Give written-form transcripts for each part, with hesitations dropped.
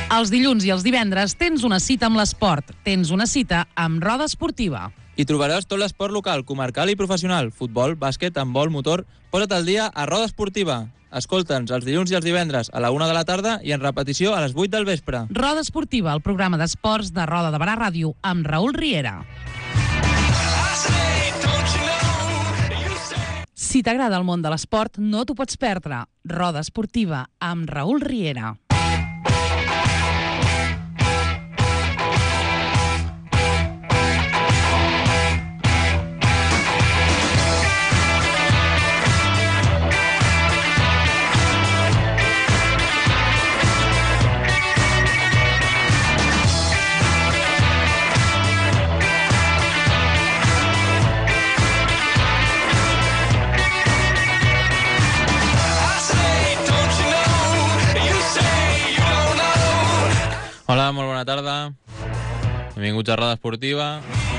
Els dilluns i els divendres tens una cita amb l'esport. Tens una cita amb Roda Esportiva. Hi trobaràs tot l'esport local, comarcal i professional. Futbol, bàsquet, handbol, motor. Posa't al dia a Roda Esportiva. Escolta'ns els dilluns i els divendres a la 1 de la tarda i en repetició a les 8 del vespre. Roda Esportiva, el programa d'esports de Roda de Barà Ràdio amb Raül Riera. Si t'agrada el món de l'esport, no t'ho pots perdre. Roda Esportiva amb Raül Riera. Hola, molt bona tarda. Benvinguts a Roda Esportiva.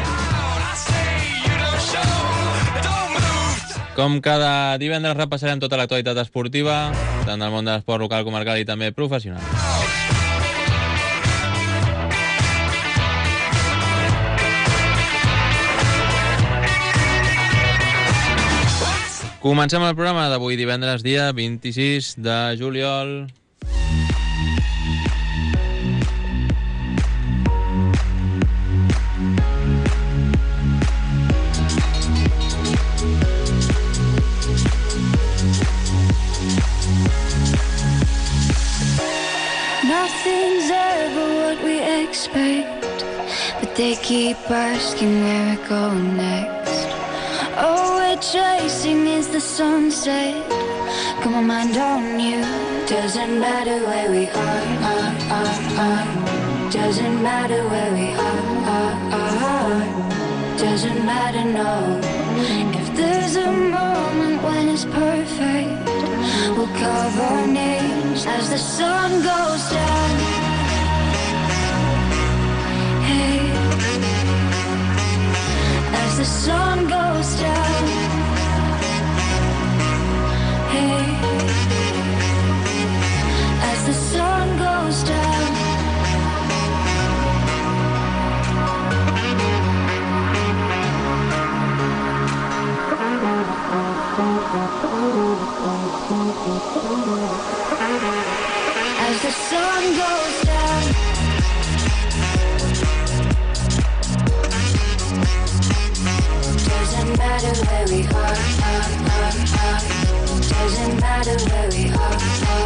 Com cada divendres repassarem tota l'actualitat esportiva, tant del món de l'esport local, comarcal i també professional. Comencem el programa d'avui divendres, dia 26 de juliol. Nothing's ever what we expect, but they keep asking where we're going next. All we're chasing is the sunset. Got my mind on you. Doesn't matter where we are. Doesn't matter where we are. Doesn't matter, no. If there's a moment when it's perfect, we'll carve our names as the sun goes down. Hey, as the sun goes down. Hey, as the sun goes down. As the sun goes down. Doesn't matter where we are. Doesn't matter where we are.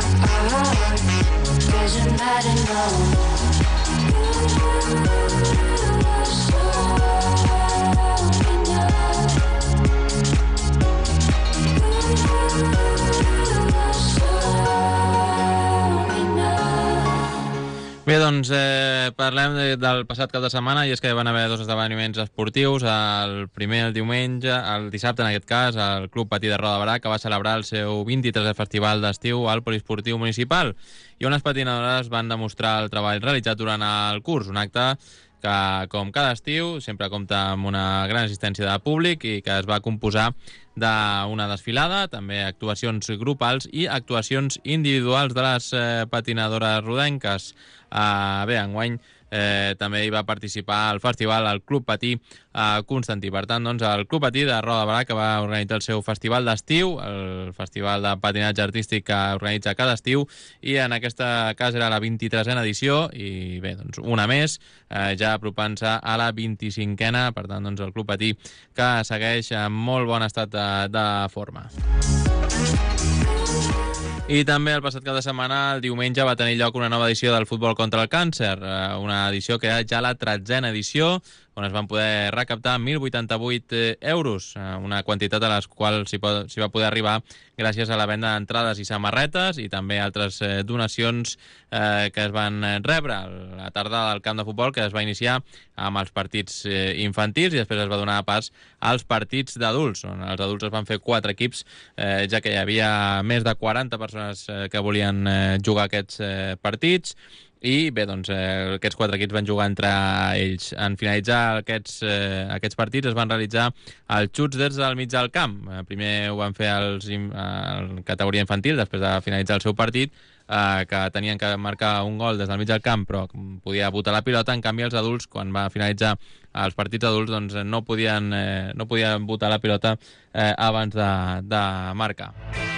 Doesn't matter, no. Bé, doncs parlem del passat cap de setmana, i és que hi van haver dos esdeveniments esportius. El primer, el diumenge, el dissabte en aquest cas, el Club Patí de Roda de Barà, que va celebrar el seu 23è festival d'estiu al Poliesportiu Municipal, i unes patinadores van demostrar el treball realitzat durant el curs, un acte que, com cada estiu, sempre compta amb una gran assistència de públic i que es va composar d'una desfilada, també actuacions grupals i actuacions individuals de les patinadores rodenques. Bé, enguany també hi va participar al festival el Club Patí Constantí. Per tant, doncs, el Club Patí de Roda de Barà, que va organitzar el seu festival d'estiu, el festival de patinatge artístic que organitza cada estiu, i en aquest cas era la 23a edició, i bé, doncs una més, ja apropant-se a la 25a. Per tant, doncs, el Club Patí, que segueix en molt bon estat de forma. I també el passat cap de setmana, el diumenge, va tenir lloc una nova edició del Futbol contra el Càncer, una edició que era ja la 13a edició, on es van poder recaptar 1.088 euros, una quantitat a les quals s'hi va poder arribar gràcies a la venda d'entrades i samarretes i també altres donacions que es van rebre. La tarda del camp de futbol, que es va iniciar amb els partits infantils i després es va donar pas als partits d'adults, on els adults es van fer 4 equips, ja que hi havia més de 40 persones que volien jugar aquests partits. I bé, doncs aquests 4 equips van jugar entre ells. En finalitzar aquests partits es van realitzar els xuts des del mig del camp. Primer ho van fer en categoria infantil, després de finalitzar el seu partit. que tenien que marcar un gol des del mig del camp, però podia botar la pilota. En canvi, els adults, quan va finalitzar els partits adults, doncs no podien botar la pilota abans de marcar.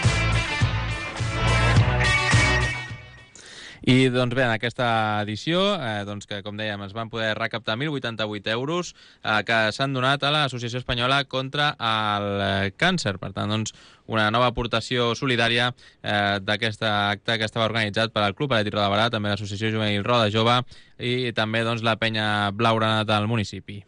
I doncs bé, en aquesta edició, doncs que com dèiem, es van poder recaptar 1.088 euros que s'han donat a l'Associació Espanyola contra el Càncer. Per tant, doncs, una nova aportació solidària d'aquest acte que estava organitzat per al Club Atlètic Roda de Barà, també l'Associació Juvenil Roda Jove i també doncs, la Penya Blaugrana del municipi.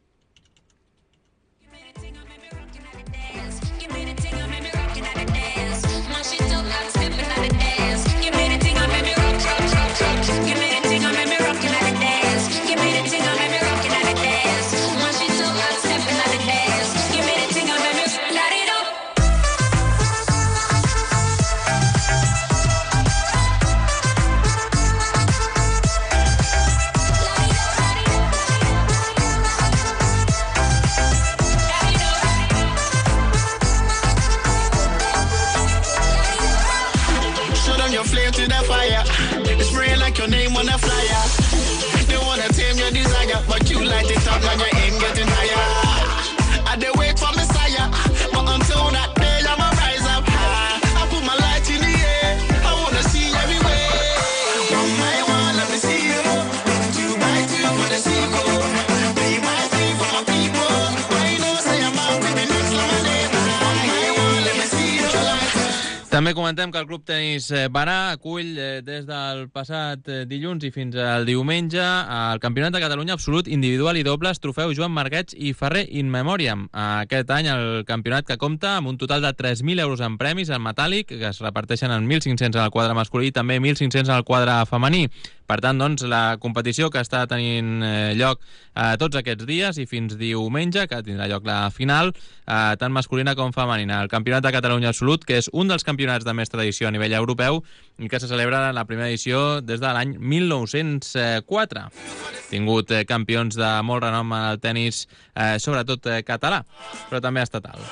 Your name on a flyer. They wanna tame your desire, but you light it up and your aim getting higher. I dey wait for Messiah, but until that day I'ma rise up high. I put my light in the air, I wanna see everywhere. One by one, let me see you. 2 by 2 for the sequel. 3 by 3 for my people. I know say I'm out with the next lemonade. One by one, let me see you. També comentem que el Club Tenis Barà acull des del passat dilluns i fins al diumenge el Campionat de Catalunya absolut individual i dobles trofeu Joan Marguets i Ferrer in memoriam. Aquest any el campionat que compta amb un total de 3.000 euros en premis en metàl·lic que es reparteixen en 1.500 en el quadre masculí i també 1.500 en el quadre femení. Per tant, doncs, la competició que està tenint lloc tots aquests dies i fins diumenge, que tindrà lloc la final, tant masculina com femenina. El Campionat de Catalunya absolut, que és un dels campionats de més tradició a nivell europeu i que se celebra en la primera edició des de l'any 1904. Tingut campions de molt renom en el tenis, sobretot català, però també estatal.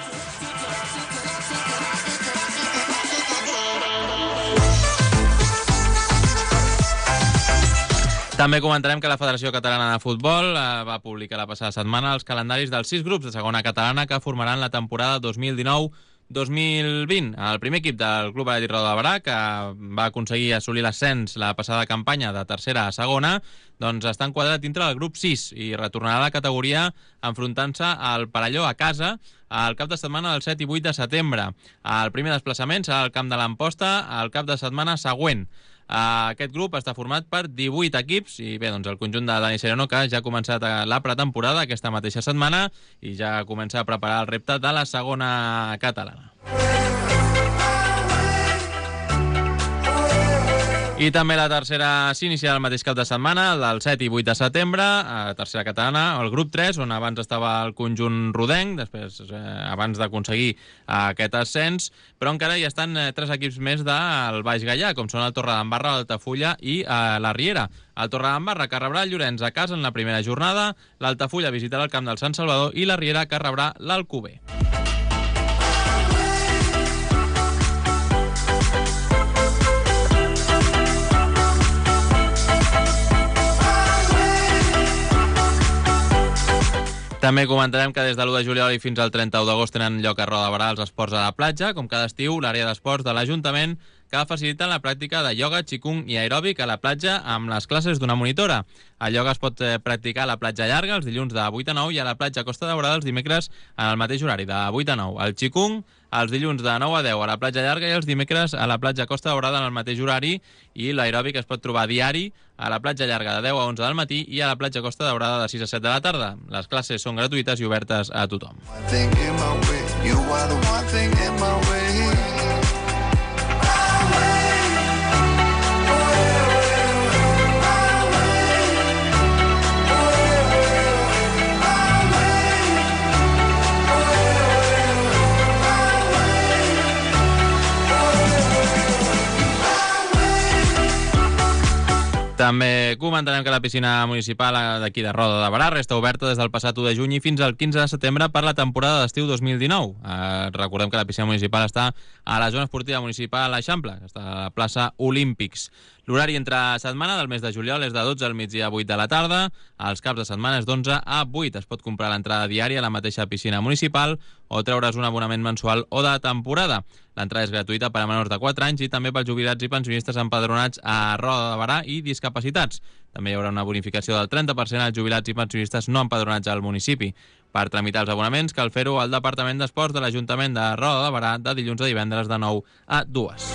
També comentarem que la Federació Catalana de Futbol va publicar la passada setmana els calendaris dels 6 grups de segona catalana que formaran la temporada 2019-2020. El primer equip del Club Atlètic Roda de Barà, que va aconseguir assolir l'ascens la passada campanya de tercera a segona, doncs està enquadrat dintre del grup 6 i retornarà a la categoria enfrontant-se al Parelló a casa el cap de setmana del 7 i 8 de setembre. El primer desplaçament serà al camp de l'Amposta el cap de setmana següent. Aquest grup està format per 18 equips i bé, doncs el conjunt de Dani Sereno que ja ha començat la pretemporada aquesta mateixa setmana i ja comença a preparar el repte de la segona catalana. I també la tercera s'inicia el mateix cap de setmana, del 7 i 8 de setembre, a tercera catalana, el grup 3, on abans estava el conjunt rodenc, després abans d'aconseguir aquest ascens, però encara hi estan 3 equips més del Baix Gaià, com són el Torredembarra, l'Altafulla i la Riera. El Torredembarra que rebrà el Llorenç a casa en la primera jornada, l'Altafulla visitarà el camp del Sant Salvador i la Riera que rebrà l'Alcover. També comentarem que des de l'1 de juliol i fins al 31 d'agost tenen lloc a Roda de Barà els esports a la platja. Com cada estiu, l'àrea d'esports de l'Ajuntament que facilita la pràctica de ioga, qigong i aeròbic a la platja amb les classes d'una monitora. El ioga es pot practicar a la platja llarga els dilluns de 8 a 9 i a la platja Costa Daurada els dimecres en el mateix horari, de 8 a 9. El qigong els dilluns de 9 a 10 a la platja llarga i els dimecres a la platja Costa Daurada en el mateix horari, i l'aeròbic es pot trobar diari a la platja llarga de 10 a 11 del matí i a la platja Costa Daurada de 6 a 7 de la tarda. Les classes són gratuïtes i obertes a tothom. També comentarem que la piscina municipal d'aquí de Roda de Berà resta oberta des del passat 1 de juny fins al 15 de setembre per la temporada d'estiu 2019. Recordem que la piscina municipal està a la zona esportiva municipal Eixample, que està a la plaça Olímpics. L'horari entre setmana del mes de juliol és de 12 al migdia a 8 de la tarda. Els caps de setmana és d'11 a 8. Es pot comprar l'entrada diària a la mateixa piscina municipal o treure's un abonament mensual o de temporada. L'entrada és gratuïta per a menors de 4 anys i també pels jubilats i pensionistes empadronats a Roda de Berà i discapacitats. També hi haurà una bonificació del 30% als jubilats i pensionistes no empadronats al municipi. Per tramitar els abonaments cal fer-ho al Departament d'Esports de l'Ajuntament de Roda de Berà de dilluns a divendres de 9 a 2.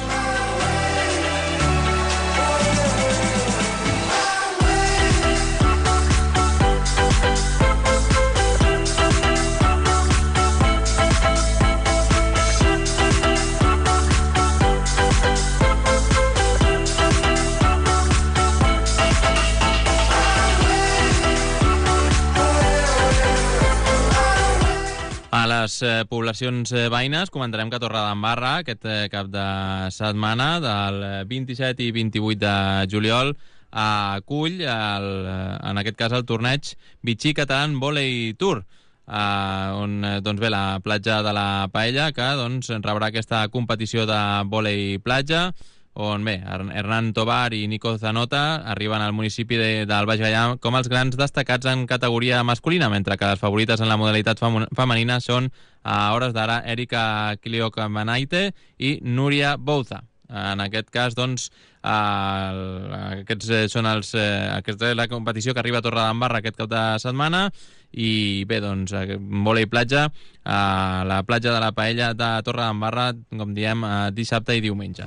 A les poblacions veïnes comentarem que Torredembarra aquest cap de setmana del 27 i 28 de juliol acull en aquest cas el torneig Vichy Catalan Volley Tour, on doncs bé, la platja de la Paella que doncs rebrà aquesta competició de vòlei platja, on bé, Hernán Tobar i Nico Zanota arriben al municipi del Baix Gaià com els grans destacats en categoria masculina, mentre que les favorites en la modalitat femenina són a hores d'ara Erika Cliocamanaite i Núria Bouza. En aquest cas, doncs, aquesta és la competició que arriba a Torredembarra aquest cap de setmana i bé, doncs, vòlei platja a la platja de la Paella de Torredembarra, com diem, dissabte i diumenge.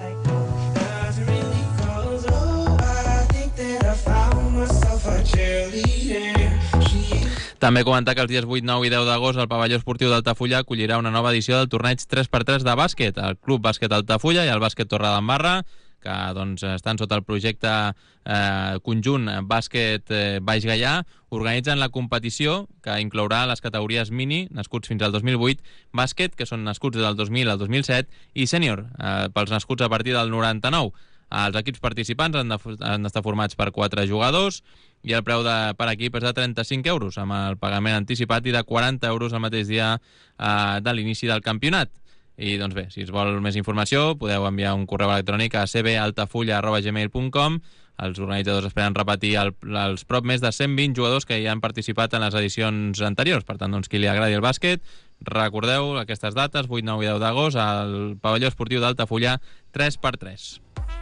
També comentar que els dies 8, 9 i 10 d'agost el pavelló esportiu d'Altafulla acollirà una nova edició del torneig 3x3 de bàsquet. El Club Bàsquet Altafulla i el Bàsquet Torredembarra, que doncs, estan sota el projecte conjunt Bàsquet Baix Gaià, organitzen la competició que inclourà les categories mini, nascuts fins al 2008, bàsquet, que són nascuts del 2000 al 2007, i sènior, pels nascuts a partir del 99. Els equips participants han d'estar formats per 4 jugadors i el preu per equip és de 35 euros, amb el pagament anticipat, i de 40 euros el mateix dia de l'inici del campionat. I doncs bé, si es vol més informació, podeu enviar un correu electrònic a cbaltafulla@gmail.com. Els organitzadors esperen repetir els prop més de 120 jugadors que hi han participat en les edicions anteriors. Per tant, doncs, qui li agradi el bàsquet, recordeu aquestes dates, 8, 9 i 10 d'agost, al pavelló esportiu d'Altafulla, 3x3.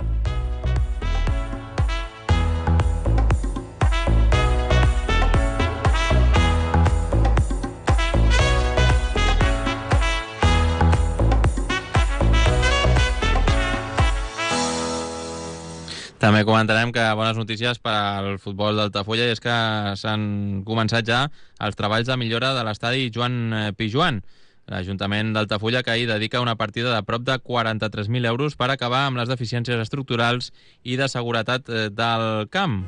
També comentarem que bones notícies per al futbol d'Altafulla i és que s'han començat ja els treballs de millora de l'estadi Joan Pijuan. L'Ajuntament d'Altafulla, que ahir dedica una partida de prop de 43.000 euros per acabar amb les deficiències estructurals i de seguretat del camp.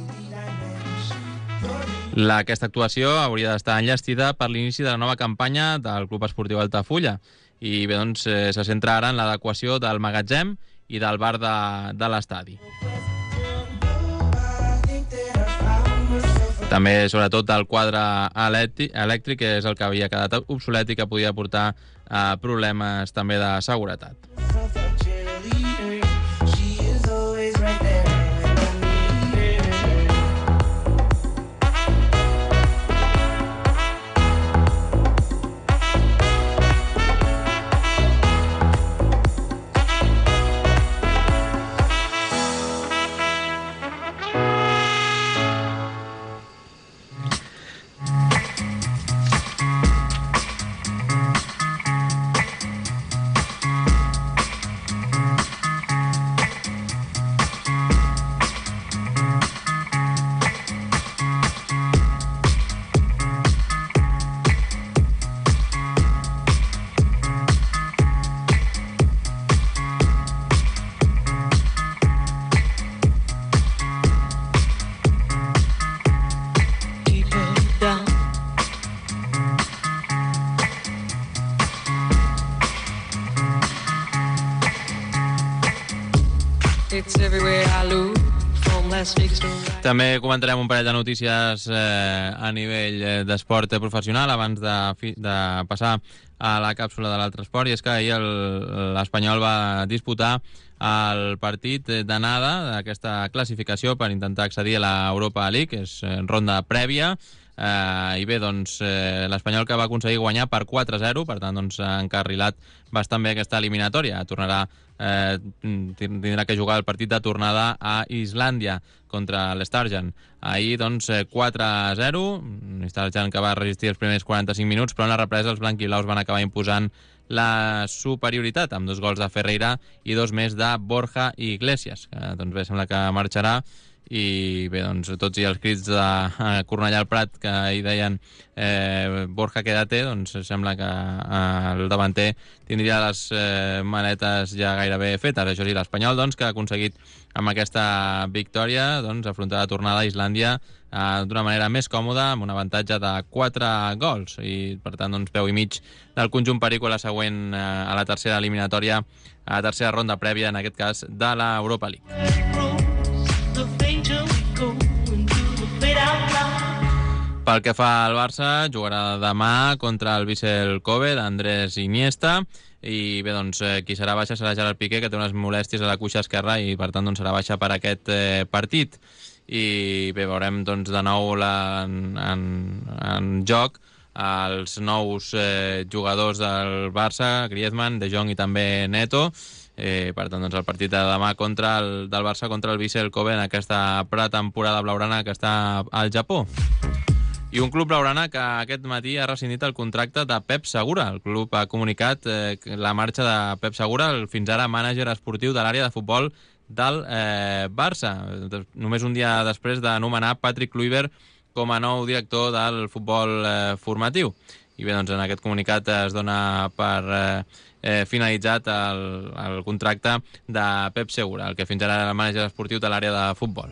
Aquesta actuació hauria d'estar enllestida per l'inici de la nova campanya del Club Esportiu Altafulla i bé, doncs, se centra ara en l'adequació del magatzem i del bar de l'estadi. També, sobretot, del quadre elèctric, que és el que havia quedat obsolet i que podia portar problemes també de seguretat. It's everywhere I look, from També comentarem un parell de notícies a nivell d'esport professional abans de passar a la càpsula de l'altre esport, i és que ahir l'Espanyol va disputar el partit d'anada d'aquesta classificació per intentar accedir a l'Europa League, és ronda prèvia, i bé, doncs l'Espanyol que va aconseguir guanyar per 4-0, per tant doncs ha encarrilat bastant bé aquesta eliminatòria. Tindrà que jugar el partit de tornada a Islàndia contra l'Starjan. Ahir doncs 4-0, l'Starjan que va resistir els primers 45 minuts, però en la represa els blanquiblaus van acabar imposant la superioritat amb 2 gols de Ferreira i 2 més de Borja Iglesias, que doncs bé, sembla que marxarà. I bé, doncs tots i els crits de Cornellà al Prat que hi deien Borja quédate, doncs sembla que el davanter tindria les maletes ja gairebé fetes. Això sí, l'Espanyol doncs que ha aconseguit amb aquesta victòria doncs afrontar la tornada a Islàndia d'una manera més còmoda, amb un avantatge de 4 gols, i per tant doncs peu i mig del conjunt perico a la següent, a la tercera eliminatòria, a la tercera ronda prèvia, en aquest cas de l'Europa League. Pel que fa al Barça, jugarà demà contra el Vissel Kobe d'Andrés Iniesta, i bé, doncs qui serà baixa serà Gerard Piqué, que té unes molèsties a la cuixa esquerra i per tant doncs serà baixa per aquest partit. I bé, veurem doncs de nou en joc els nous jugadors del Barça, Griezmann, De Jong i també Neto. Per tant, doncs el partit de demà del Barça contra el Vissel Kobe en aquesta pretemporada blaugrana que està al Japó. I un club blaugrana que aquest matí ha rescindit el contracte de Pep Segura. El club ha comunicat la marxa de Pep Segura, el fins ara mànager esportiu de l'àrea de futbol del Barça, només un dia després d'anomenar Patrick Kluivert com a nou director del futbol formatiu. I bé, doncs en aquest comunicat es dona per finalitzat el contracte de Pep Segura, el que fins ara era el mànager esportiu de l'àrea de futbol.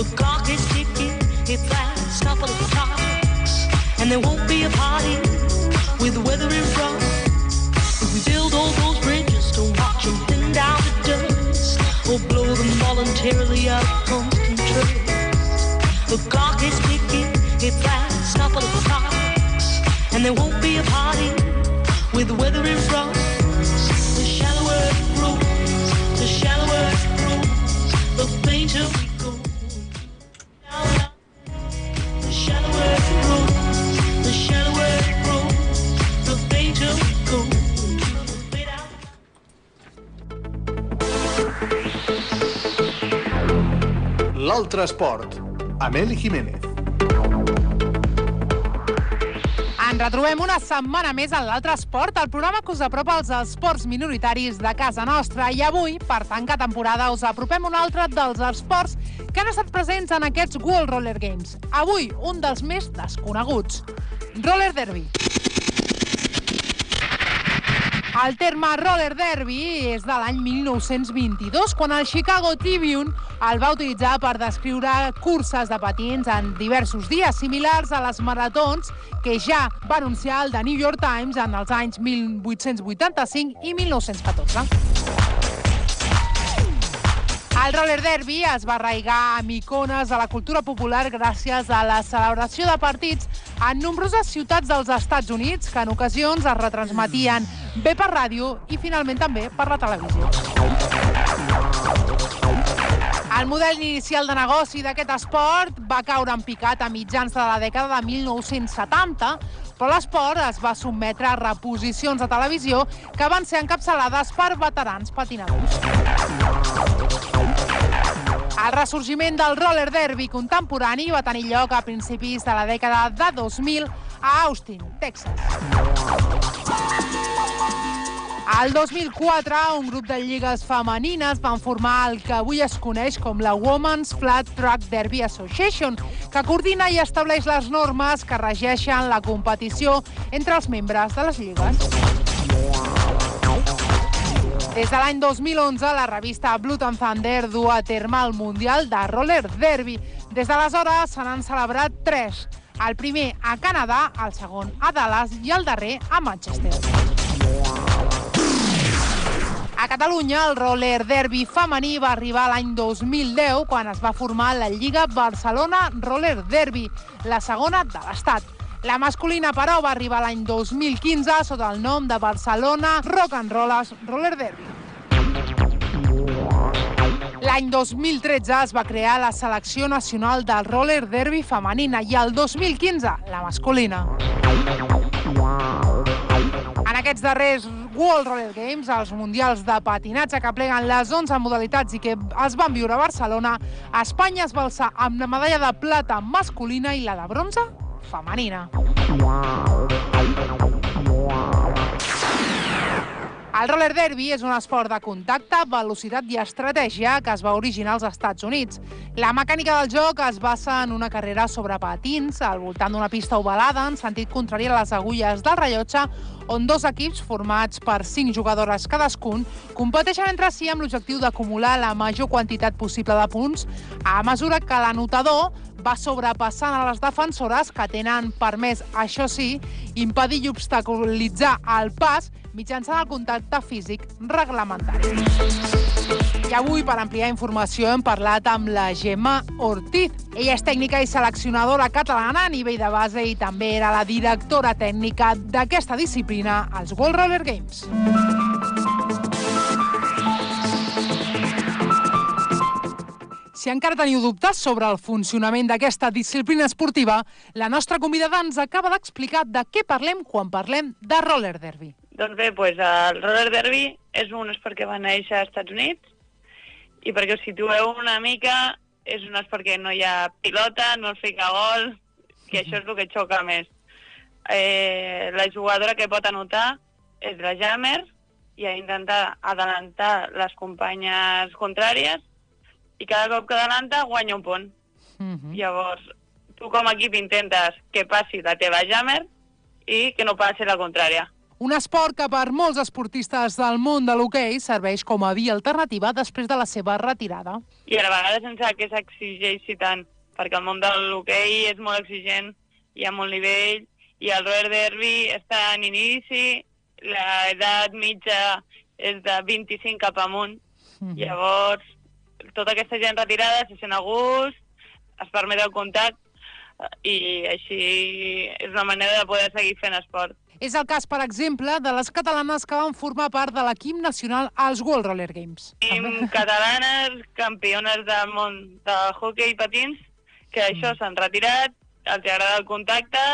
And there won't be a party with the weather in front. If we build all those bridges, don't watch them thin down the dust, or blow them voluntarily out of constant trust. The clock is ticking, it lasts a couple of clocks, and there won't be a party with the weather in front. The shallower it grows, the shallower it grows, the fainter we go. The shallower it grows, L'altre esport, amb Eli Jiménez. Ens retrobem una setmana més en l'altre esport, el programa que us apropa als esports minoritaris de casa nostra. I avui, per tancar temporada, us apropem un altre dels esports que han estat presents en aquests World Roller Games. Avui, un dels més desconeguts, Roller Derby. El terme roller derby és de l'any 1922, quan el Chicago Tribune el va utilitzar per descriure curses de patins en diversos dies, similars a les maratons que ja va anunciar el The New York Times en els anys 1885 i 1914. El roller derby es va arraigar amb icones de la cultura popular gràcies a la celebració de partits en nombroses ciutats dels Estats Units, que en ocasions es retransmetien bé per ràdio i finalment també per la televisió. El model inicial de negoci d'aquest esport va caure en picat a mitjans de la dècada de 1970, però l'esport es va sotmetre a reposicions de televisió que van ser encapçalades per veterans patinadors. El ressorgiment del roller derby contemporani va tenir lloc a principis de la dècada de 2000 a Austin, Texas. Al 2004, un grup de lligues femenines van formar el que avui es coneix com la Women's Flat Track Derby Association, que coordina i estableix les normes que regeixen la competició entre els membres de les lligues. Des de l'any 2011, la revista Blood and Thunder du a terme el Mundial de Roller Derby. Des d'aleshores se n'han celebrat 3. El primer a Canadà, el segon a Dallas i el darrer a Manchester. A Catalunya, el roller derby femení va arribar l'any 2010, quan es va formar la Lliga Barcelona Roller Derby, la segona de l'Estat. La masculina, però, va arribar l'any 2015 sota el nom de Barcelona Rock and Rollers Roller Derby. L'any 2013 es va crear la selecció nacional del roller derby femenina i el 2015 la masculina. En aquests darrers World Roller Games, els mundials de patinatge que pleguen les 11 modalitats i que es van viure a Barcelona, Espanya es va alçar amb la medalla de plata masculina i la de bronze femenina. El roller derby és un esport de contacte, velocitat i estratègia que es va originar als Estats Units. La mecànica del joc es basa en una carrera sobre patins al voltant d'una pista ovalada en sentit contrari a les agulles del rellotge, on dos equips formats per 5 jugadores cadascun competeixen entre si amb l'objectiu d'acumular la major quantitat possible de punts a mesura que l'anotador va sobrepassant a les defensores que tenen permès, això sí, impedir i obstaculitzar el pas mitjançant el contacte físic reglamentari. I avui, per ampliar informació, hem parlat amb la Gemma Ortiz. Ella és tècnica i seleccionadora catalana a nivell de base i també era la directora tècnica d'aquesta disciplina als World Roller Games. Si encara teniu dubtes sobre el funcionament d'aquesta disciplina esportiva, la nostra convidada ens acaba d'explicar de què parlem quan parlem de roller derby. Doncs bé, el roller derby és un esport que va néixer als Estats Units i perquè us situeu una mica, és un esport que no hi ha pilota, no es fica gol, que això és el que xoca més. La jugadora que pot anotar és la jammer i ha d'intentar adelantar les companyes contràries i cada cop que adelanta guanya un punt. Llavors, tu com a equip intentes que passi la teva jammer i que no passi la contrària. Un esport que per molts esportistes del món de l'hoquei serveix com a via alternativa després de la seva retirada. I a la vegada sense que s'exigeixi tant, perquè el món de l'hoquei és molt exigent, hi ha molt nivell, i el roller derby està en inici, l'edat mitja és de 25 cap amunt. Llavors, tota aquesta gent retirada se sent a gust, es permet el contacte i així és una manera de poder seguir fent esport. És el cas, per exemple, de les catalanes que van formar part de l'equip nacional als World Roller Games. Tenim catalanes, campiones del món de hoquei i patins, que això s'han retirat, els agrada el contacte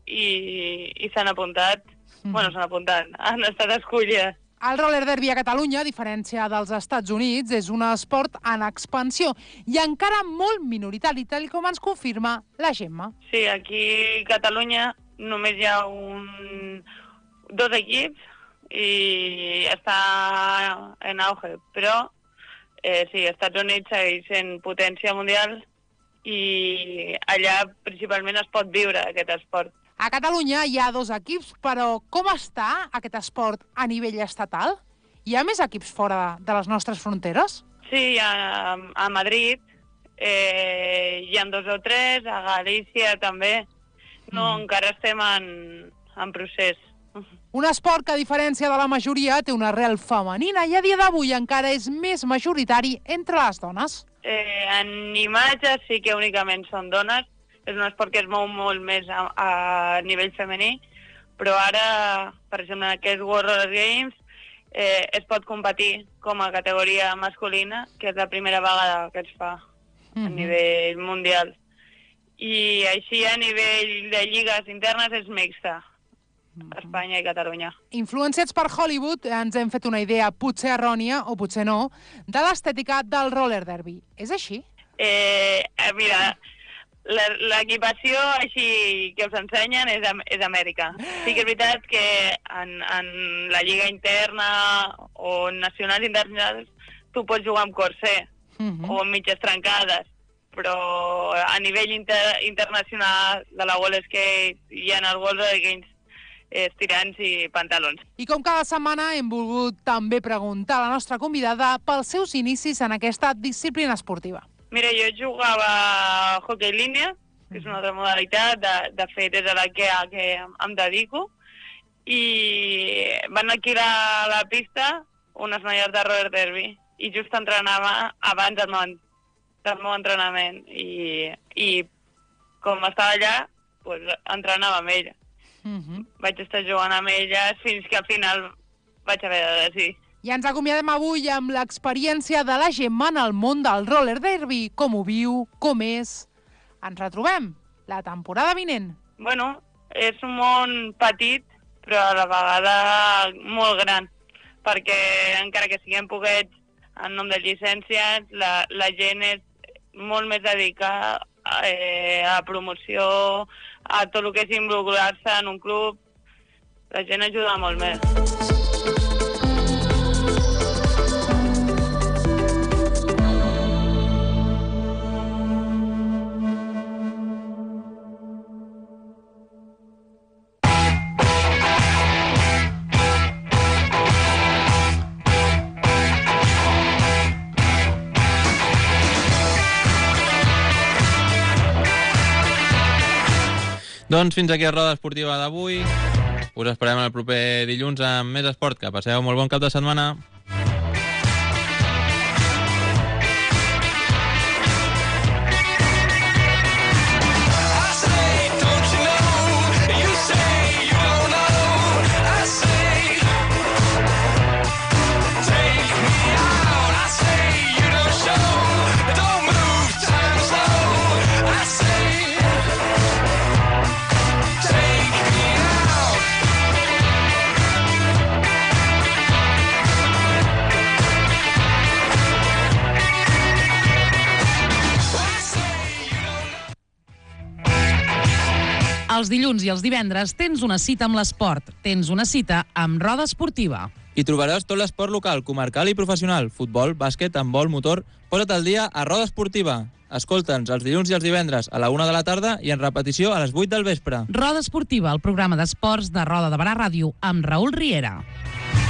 i s'han apuntat. Bueno, s'han apuntat, han estat escollides. El roller derby a Catalunya, a diferència dels Estats Units, és un esport en expansió i encara molt minoritari, tal com ens confirma la Gemma. Sí, aquí a Catalunya només hi ha dos equips i està en auge, però sí, als Estats Units segueix sent potència mundial i allà principalment es pot viure aquest esport. A Catalunya hi ha 2 equips, però com està aquest esport a nivell estatal? Hi ha més equips fora de les nostres fronteres? Sí, a Madrid hi ha 2 o 3, a Galícia també. No, encara estem en procés. Un esport que, a diferència de la majoria, té una arrel femenina i a dia d'avui encara és més majoritari entre les dones. En imatges sí que únicament són dones. És un esport que es mou molt més a nivell femení, però ara, per exemple, en aquests World Roller Games es pot competir com a categoria masculina, que és la primera vegada que es fa a nivell mundial. I així a nivell de lligues internes és mixta, Espanya i Catalunya. Influenciats per Hollywood, ens hem fet una idea potser errònia, o potser no, de l'estètica del roller derby. És així? Mira, l'equipació així que us ensenyen és Amèrica. Sí que és veritat que en la lliga interna o nacionals internacionals tu pots jugar amb corser o amb mitges trencades, però a nivell internacional de la World Skate i en el World Roller Games tirants i pantalons. I com cada setmana hem volgut també preguntar a la nostra convidada pels seus inicis en aquesta disciplina esportiva. Mira, jo jugava a hoquei línia, que és una altra modalitat, de fet és a la que em dedico, i van alquilar la pista unes noies de roller derby i just entrenava abans del meu entrenament i com estava allà, doncs entrenava amb ella. Vaig estar jugant amb elles fins que al final vaig haver de decidir. I ens acomiadem avui amb l'experiència de la Gemma en el món del roller derby. Com ho viu, com és... Ens retrobem la temporada vinent. Bueno, és un món petit, però a la vegada molt gran, perquè encara que siguem poquets en nom de llicències, la gent és molt més dedicada a promoció, a tot el que és involucrar-se en un club. La gent ajuda molt més. Doncs fins aquí la roda esportiva d'avui. Us esperem el proper dilluns amb més esport. Que passeu molt bon cap de setmana. Els dilluns i els divendres tens una cita amb l'esport. Tens una cita amb Roda Esportiva. Hi trobaràs tot l'esport local, comarcal i professional. Futbol, bàsquet, handbol, motor... Posa't al dia a Roda Esportiva. Escolta'ns els dilluns i els divendres a la 1 de la tarda i en repetició a les 8 del vespre. Roda Esportiva, el programa d'esports de Roda de Barà Ràdio amb Raül Riera.